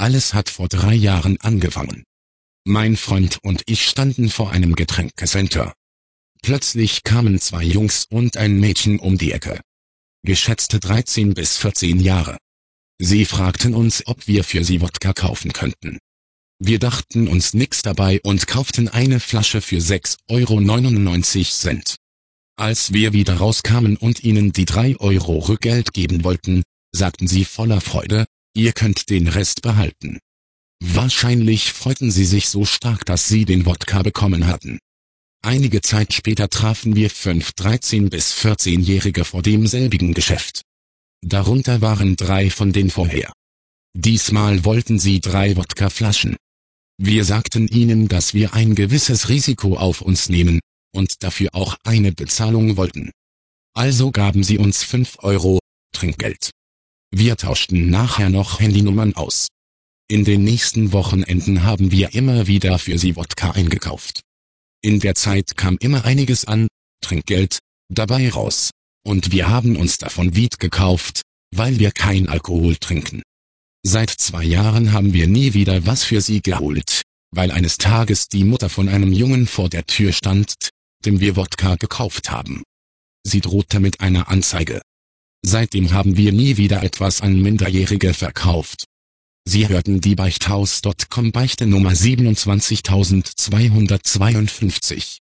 Alles hat vor 3 Jahren angefangen. Mein Freund und ich standen vor einem Getränkecenter. Plötzlich kamen 2 Jungs und ein Mädchen um die Ecke. Geschätzte 13 bis 14 Jahre. Sie fragten uns, ob wir für sie Wodka kaufen könnten. Wir dachten uns nix dabei und kauften eine Flasche für 6,99 €. Als wir wieder rauskamen und ihnen die 3 € Rückgeld geben wollten, sagten sie voller Freude, ihr könnt den Rest behalten. Wahrscheinlich freuten sie sich so stark, dass sie den Wodka bekommen hatten. Einige Zeit später trafen wir 5 13- bis 14-Jährige vor demselbigen Geschäft. Darunter waren 3 von den vorher. Diesmal wollten sie 3 Wodkaflaschen. Wir sagten ihnen, dass wir ein gewisses Risiko auf uns nehmen und dafür auch eine Bezahlung wollten. Also gaben sie uns 5 € Trinkgeld. Wir tauschten nachher noch Handynummern aus. In den nächsten Wochenenden haben wir immer wieder für sie Wodka eingekauft. In der Zeit kam immer einiges an Trinkgeld dabei raus, und wir haben uns davon Weed gekauft, weil wir kein Alkohol trinken. Seit 2 Jahren haben wir nie wieder was für sie geholt, weil eines Tages die Mutter von einem Jungen vor der Tür stand, dem wir Wodka gekauft haben. Sie drohte mit einer Anzeige. Seitdem haben wir nie wieder etwas an Minderjährige verkauft. Sie hörten die Beichthaus.com Beichte Nummer 27252.